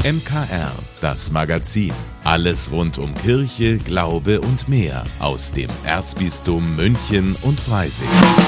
MKR, das Magazin. Alles rund um Kirche, Glaube und mehr aus dem Erzbistum München und Freising.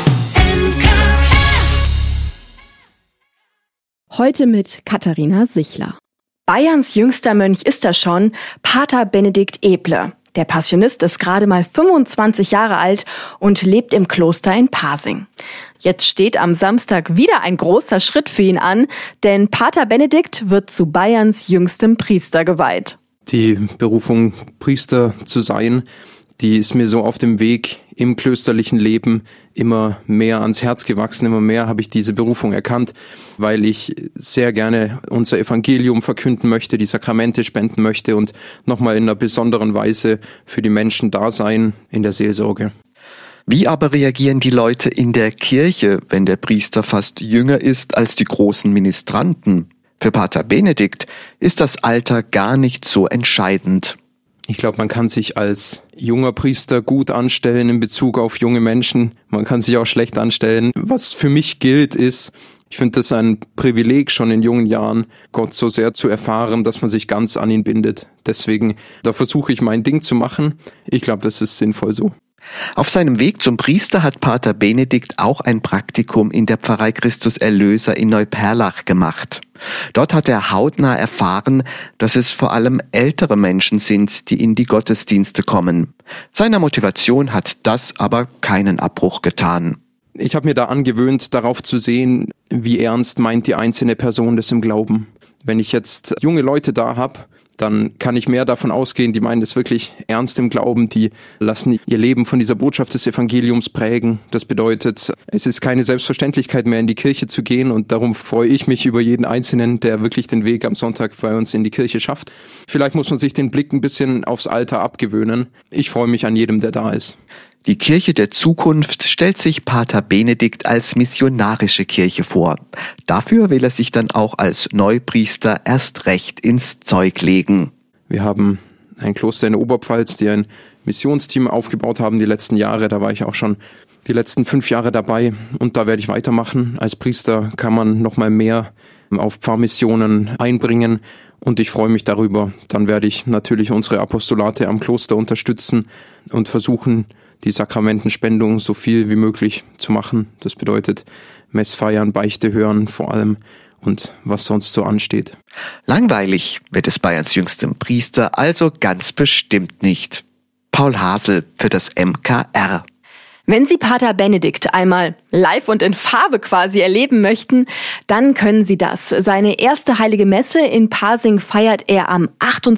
Heute mit Katharina Sichler. Bayerns jüngster Mönch ist er schon, Pater Benedikt Eble. Der Passionist ist gerade mal 25 Jahre alt und lebt im Kloster in Pasing. Jetzt steht am Samstag wieder ein großer Schritt für ihn an, denn Pater Benedikt wird zu Bayerns jüngstem Priester geweiht. Die Berufung, Priester zu sein, die ist mir so auf dem Weg im klösterlichen Leben immer mehr ans Herz gewachsen. Immer mehr habe ich diese Berufung erkannt, weil ich sehr gerne unser Evangelium verkünden möchte, die Sakramente spenden möchte und nochmal in einer besonderen Weise für die Menschen da sein in der Seelsorge. Wie aber reagieren die Leute in der Kirche, wenn der Priester fast jünger ist als die großen Ministranten? Für Pater Benedikt ist das Alter gar nicht so entscheidend. Ich glaube, man kann sich als junger Priester gut anstellen in Bezug auf junge Menschen. Man kann sich auch schlecht anstellen. Was für mich gilt ist, ich finde das ein Privileg, schon in jungen Jahren Gott so sehr zu erfahren, dass man sich ganz an ihn bindet. Deswegen, da versuche ich mein Ding zu machen. Ich glaube, das ist sinnvoll so. Auf seinem Weg zum Priester hat Pater Benedikt auch ein Praktikum in der Pfarrei Christus Erlöser in Neuperlach gemacht. Dort hat er hautnah erfahren, dass es vor allem ältere Menschen sind, die in die Gottesdienste kommen. Seiner Motivation hat das aber keinen Abbruch getan. Ich habe mir da angewöhnt, darauf zu sehen, wie ernst meint die einzelne Person das im Glauben. Wenn ich jetzt junge Leute da habe, dann kann ich mehr davon ausgehen, die meinen das wirklich ernst im Glauben, die lassen ihr Leben von dieser Botschaft des Evangeliums prägen. Das bedeutet, es ist keine Selbstverständlichkeit mehr, in die Kirche zu gehen, und darum freue ich mich über jeden Einzelnen, der wirklich den Weg am Sonntag bei uns in die Kirche schafft. Vielleicht muss man sich den Blick ein bisschen aufs Alter abgewöhnen. Ich freue mich an jedem, der da ist. Die Kirche der Zukunft stellt sich Pater Benedikt als missionarische Kirche vor. Dafür will er sich dann auch als Neupriester erst recht ins Zeug legen. Wir haben ein Kloster in der Oberpfalz, die ein Missionsteam aufgebaut haben die letzten Jahre. Da war ich auch schon die letzten 5 Jahre dabei, und da werde ich weitermachen. Als Priester kann man noch mal mehr auf Pfarrmissionen einbringen, und ich freue mich darüber. Dann werde ich natürlich unsere Apostolate am Kloster unterstützen und versuchen, die Sakramentenspendung so viel wie möglich zu machen. Das bedeutet Messfeiern, Beichte hören vor allem und was sonst so ansteht. Langweilig wird es Bayerns jüngstem Priester also ganz bestimmt nicht. Paul Hasel für das MKR. Wenn Sie Pater Benedikt einmal live und in Farbe quasi erleben möchten, dann können Sie das. Seine erste heilige Messe in Pasing feiert er am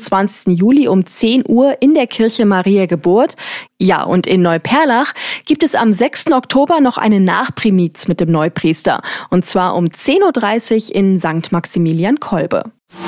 28. Juli um 10 Uhr in der Kirche Mariä Geburt. Ja, und in Neuperlach gibt es am 6. Oktober noch eine Nachprimiz mit dem Neupriester. Und zwar um 10.30 Uhr in St. Maximilian Kolbe.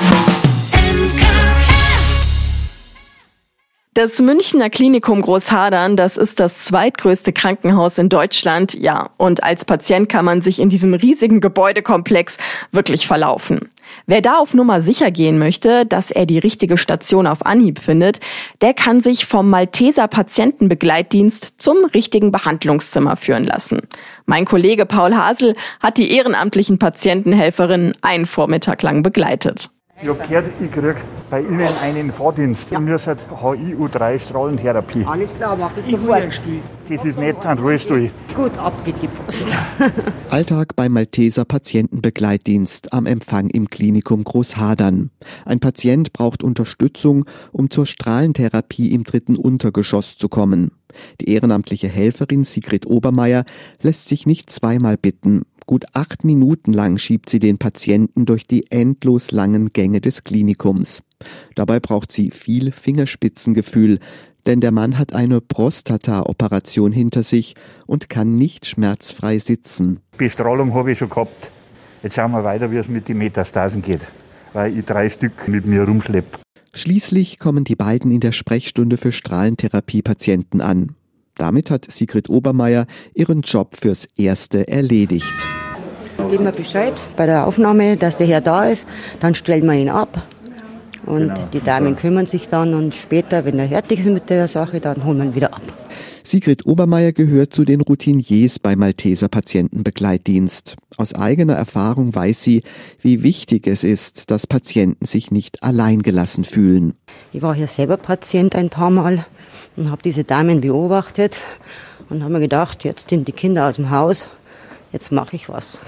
Das Münchner Klinikum Großhadern, das ist das zweitgrößte Krankenhaus in Deutschland. Ja, und als Patient kann man sich in diesem riesigen Gebäudekomplex wirklich verlaufen. Wer da auf Nummer sicher gehen möchte, dass er die richtige Station auf Anhieb findet, der kann sich vom Malteser Patientenbegleitdienst zum richtigen Behandlungszimmer führen lassen. Mein Kollege Paul Hasel hat die ehrenamtlichen Patientenhelferinnen einen Vormittag lang begleitet. Ich habe gehört, ich kriege bei Ihnen einen Fahrdienst. Und wir sind HIU3 Strahlentherapie. Alles klar, mach ich sofort. Das ist nicht ein Ruhestuhl. Gut, ab geht die Post. Alltag beim Malteser Patientenbegleitdienst am Empfang im Klinikum Großhadern. Ein Patient braucht Unterstützung, um zur Strahlentherapie im 3. Untergeschoss zu kommen. Die ehrenamtliche Helferin Sigrid Obermeier lässt sich nicht zweimal bitten. Gut 8 Minuten lang schiebt sie den Patienten durch die endlos langen Gänge des Klinikums. Dabei braucht sie viel Fingerspitzengefühl, denn der Mann hat eine Prostata-Operation hinter sich und kann nicht schmerzfrei sitzen. Bestrahlung habe ich schon gehabt. Jetzt schauen wir weiter, wie es mit den Metastasen geht, weil ich 3 Stück mit mir rumschleppe. Schließlich kommen die beiden in der Sprechstunde für Strahlentherapie-Patienten an. Damit hat Sigrid Obermeier ihren Job fürs Erste erledigt. Geben wir Bescheid bei der Aufnahme, dass der Herr da ist, dann stellen wir ihn ab. Und die Damen kümmern sich dann, und später, wenn er fertig ist mit der Sache, dann holen wir ihn wieder ab. Sigrid Obermeier gehört zu den Routiniers beim Malteser Patientenbegleitdienst. Aus eigener Erfahrung weiß sie, wie wichtig es ist, dass Patienten sich nicht alleingelassen fühlen. Ich war hier selber Patient ein paar Mal und habe diese Damen beobachtet und habe mir gedacht, jetzt sind die Kinder aus dem Haus, jetzt mache ich was.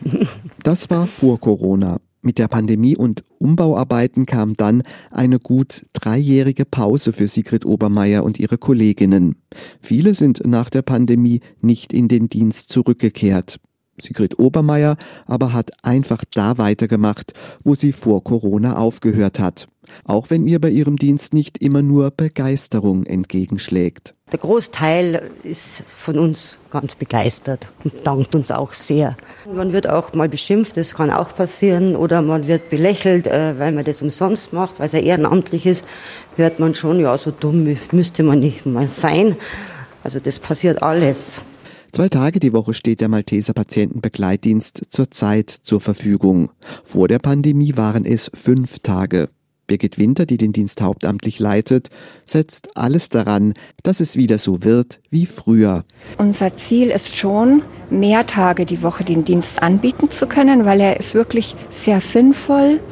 Das war vor Corona. Mit der Pandemie und Umbauarbeiten kam dann eine gut 3-jährige Pause für Sigrid Obermeier und ihre Kolleginnen. Viele sind nach der Pandemie nicht in den Dienst zurückgekehrt. Sigrid Obermeier aber hat einfach da weitergemacht, wo sie vor Corona aufgehört hat. Auch wenn ihr bei ihrem Dienst nicht immer nur Begeisterung entgegenschlägt. Der Großteil ist von uns ganz begeistert und dankt uns auch sehr. Man wird auch mal beschimpft, das kann auch passieren, oder man wird belächelt, weil man das umsonst macht, weil es ja ehrenamtlich ist, hört man schon, ja, so dumm müsste man nicht mal sein. Also das passiert alles. 2 Tage die Woche steht der Malteser Patientenbegleitdienst zurzeit zur Verfügung. Vor der Pandemie waren es 5 Tage. Birgit Winter, die den Dienst hauptamtlich leitet, setzt alles daran, dass es wieder so wird wie früher. Unser Ziel ist schon, mehr Tage die Woche den Dienst anbieten zu können, weil er ist wirklich sehr sinnvoll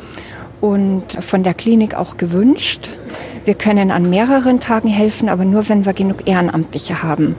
und von der Klinik auch gewünscht. Wir können an mehreren Tagen helfen, aber nur, wenn wir genug Ehrenamtliche haben.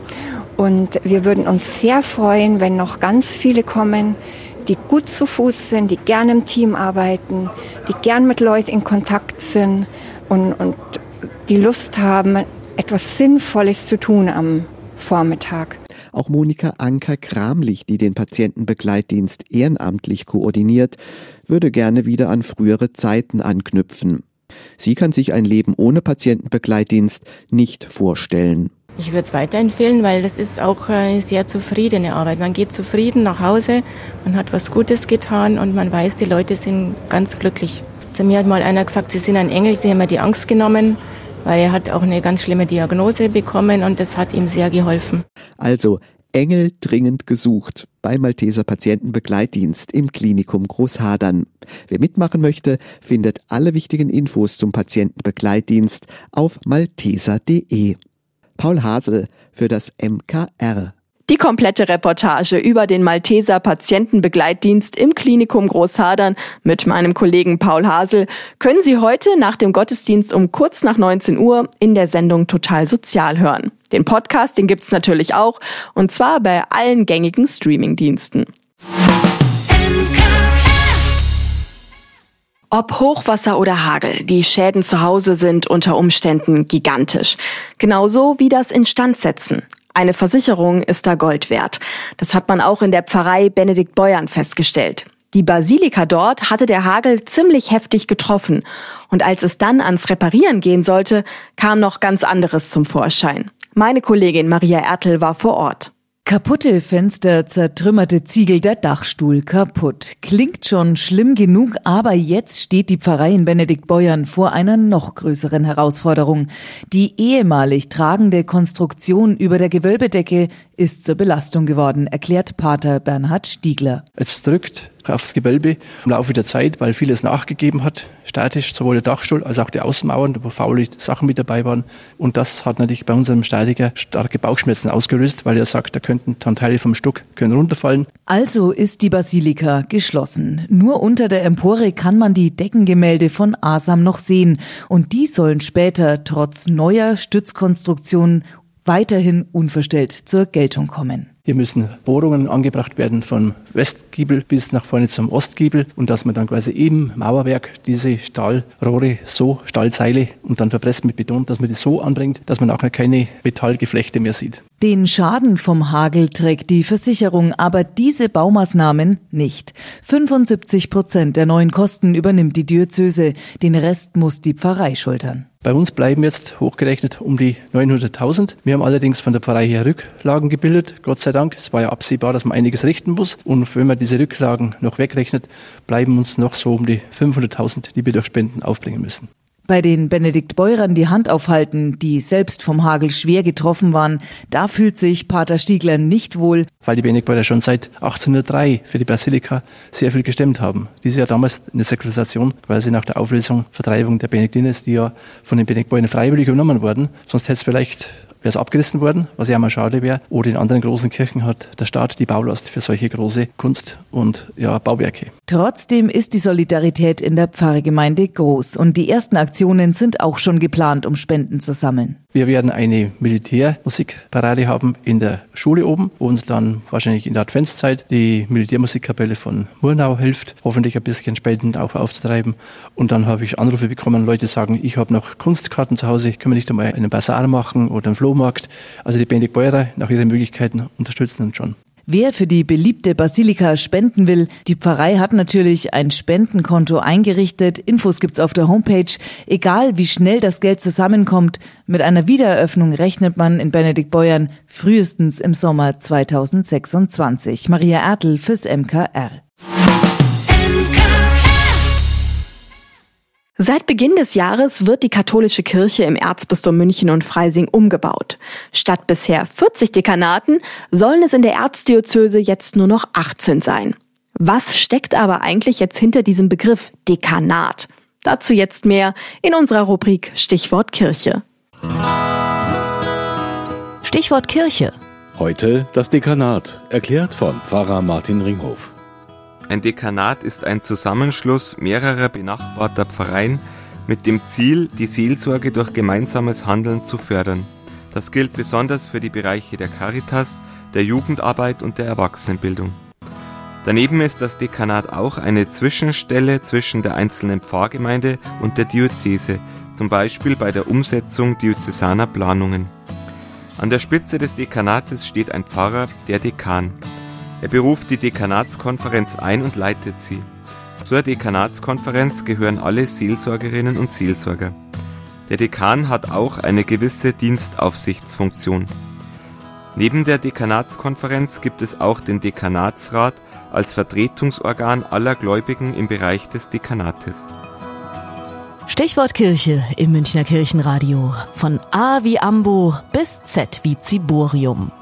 Und wir würden uns sehr freuen, wenn noch ganz viele kommen, die gut zu Fuß sind, die gerne im Team arbeiten, die gern mit Leuten in Kontakt sind und die Lust haben, etwas Sinnvolles zu tun am Vormittag. Auch Monika Anker-Kramlich, die den Patientenbegleitdienst ehrenamtlich koordiniert, würde gerne wieder an frühere Zeiten anknüpfen. Sie kann sich ein Leben ohne Patientenbegleitdienst nicht vorstellen. Ich würde es weiterempfehlen, weil das ist auch eine sehr zufriedene Arbeit. Man geht zufrieden nach Hause, man hat was Gutes getan und man weiß, die Leute sind ganz glücklich. Zu mir hat mal einer gesagt, sie sind ein Engel, sie haben mir die Angst genommen, weil er hat auch eine ganz schlimme Diagnose bekommen und das hat ihm sehr geholfen. Also Engel dringend gesucht beim Malteser Patientenbegleitdienst im Klinikum Großhadern. Wer mitmachen möchte, findet alle wichtigen Infos zum Patientenbegleitdienst auf malteser.de. Paul Hasel für das MKR. Die komplette Reportage über den Malteser Patientenbegleitdienst im Klinikum Großhadern mit meinem Kollegen Paul Hasel können Sie heute nach dem Gottesdienst um kurz nach 19 Uhr in der Sendung Total Sozial hören. Den Podcast, den gibt's natürlich auch, und zwar bei allen gängigen Streamingdiensten. Ob Hochwasser oder Hagel, die Schäden zu Hause sind unter Umständen gigantisch. Genauso wie das Instandsetzen. Eine Versicherung ist da Gold wert. Das hat man auch in der Pfarrei Benedikt Beuern festgestellt. Die Basilika dort hatte der Hagel ziemlich heftig getroffen. Und als es dann ans Reparieren gehen sollte, kam noch ganz anderes zum Vorschein. Meine Kollegin Maria Ertl war vor Ort. Kaputte Fenster, zertrümmerte Ziegel, der Dachstuhl kaputt. Klingt schon schlimm genug, aber jetzt steht die Pfarrei in Benedikt Beuern vor einer noch größeren Herausforderung. Die ehemalig tragende Konstruktion über der Gewölbedecke ist zur Belastung geworden, erklärt Pater Bernhard Stiegler. Es drückt aufs Gewölbe im Laufe der Zeit, weil vieles nachgegeben hat, statisch, sowohl der Dachstuhl als auch die Außenmauern, wo faule Sachen mit dabei waren. Und das hat natürlich bei unserem Statiker starke Bauchschmerzen ausgelöst, weil er sagt, da könnten dann Teile vom Stuck runterfallen. Also ist die Basilika geschlossen. Nur unter der Empore kann man die Deckengemälde von Asam noch sehen. Und die sollen später trotz neuer Stützkonstruktionen weiterhin unverstellt zur Geltung kommen. Hier müssen Bohrungen angebracht werden vom Westgiebel bis nach vorne zum Ostgiebel und dass man dann quasi im Mauerwerk diese Stahlrohre, so Stahlseile und dann verpresst mit Beton, dass man die so anbringt, dass man nachher keine Metallgeflechte mehr sieht. Den Schaden vom Hagel trägt die Versicherung, aber diese Baumaßnahmen nicht. 75% der neuen Kosten übernimmt die Diözese, den Rest muss die Pfarrei schultern. Bei uns bleiben jetzt hochgerechnet um die 900.000. Wir haben allerdings von der Pfarrei her Rücklagen gebildet, Gott sei Dank. Es war ja absehbar, dass man einiges richten muss. Und wenn man diese Rücklagen noch wegrechnet, bleiben uns noch so um die 500.000, die wir durch Spenden aufbringen müssen. Bei den Benedikt-Beurern die Hand aufhalten, die selbst vom Hagel schwer getroffen waren, da fühlt sich Pater Stiegler nicht wohl. Weil die Benedikt-Beurer schon seit 1803 für die Basilika sehr viel gestemmt haben. Diese ja damals in der Säkularisation, quasi nach der Auflösung, Vertreibung der Benediktiner, die ja von den Benedikt-Beurern freiwillig übernommen wurden. Sonst hätte es vielleicht wäre es abgerissen worden, was ja mal schade wäre. Oder in anderen großen Kirchen hat der Staat die Baulast für solche große Kunst- und Bauwerke. Trotzdem ist die Solidarität in der Pfarrgemeinde groß und die ersten Aktionen sind auch schon geplant, um Spenden zu sammeln. Wir werden eine Militärmusikparade haben in der Schule oben, wo uns dann wahrscheinlich in der Adventszeit die Militärmusikkapelle von Murnau hilft, hoffentlich ein bisschen Spenden auch aufzutreiben. Und dann habe ich Anrufe bekommen, Leute sagen, ich habe noch Kunstkarten zu Hause, können wir nicht einmal einen Basar machen oder einen Flohmarkt. Also die Benediktbeurer nach ihren Möglichkeiten unterstützen uns schon. Wer für die beliebte Basilika spenden will, die Pfarrei hat natürlich ein Spendenkonto eingerichtet. Infos gibt's auf der Homepage. Egal wie schnell das Geld zusammenkommt, mit einer Wiedereröffnung rechnet man in Benediktbeuern frühestens im Sommer 2026. Maria Ertl fürs MKR. Seit Beginn des Jahres wird die katholische Kirche im Erzbistum München und Freising umgebaut. Statt bisher 40 Dekanaten sollen es in der Erzdiözese jetzt nur noch 18 sein. Was steckt aber eigentlich jetzt hinter diesem Begriff Dekanat? Dazu jetzt mehr in unserer Rubrik Stichwort Kirche. Stichwort Kirche. Heute das Dekanat, erklärt von Pfarrer Martin Ringhof. Ein Dekanat ist ein Zusammenschluss mehrerer benachbarter Pfarreien mit dem Ziel, die Seelsorge durch gemeinsames Handeln zu fördern. Das gilt besonders für die Bereiche der Caritas, der Jugendarbeit und der Erwachsenenbildung. Daneben ist das Dekanat auch eine Zwischenstelle zwischen der einzelnen Pfarrgemeinde und der Diözese, zum Beispiel bei der Umsetzung diözesaner Planungen. An der Spitze des Dekanates steht ein Pfarrer, der Dekan. Er beruft die Dekanatskonferenz ein und leitet sie. Zur Dekanatskonferenz gehören alle Seelsorgerinnen und Seelsorger. Der Dekan hat auch eine gewisse Dienstaufsichtsfunktion. Neben der Dekanatskonferenz gibt es auch den Dekanatsrat als Vertretungsorgan aller Gläubigen im Bereich des Dekanates. Stichwort Kirche im Münchner Kirchenradio. Von A wie Ambo bis Z wie Ziborium.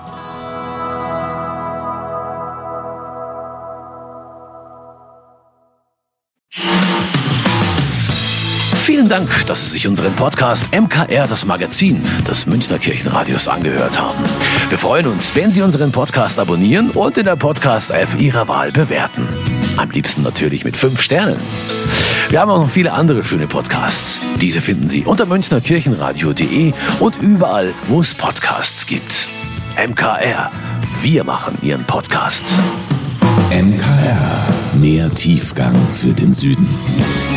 Vielen Dank, dass Sie sich unseren Podcast MKR, das Magazin des Münchner Kirchenradios, angehört haben. Wir freuen uns, wenn Sie unseren Podcast abonnieren und in der Podcast-App Ihrer Wahl bewerten. Am liebsten natürlich mit 5 Sternen. Wir haben auch noch viele andere schöne Podcasts. Diese finden Sie unter münchnerkirchenradio.de und überall, wo es Podcasts gibt. MKR, wir machen Ihren Podcast. MKR, mehr Tiefgang für den Süden.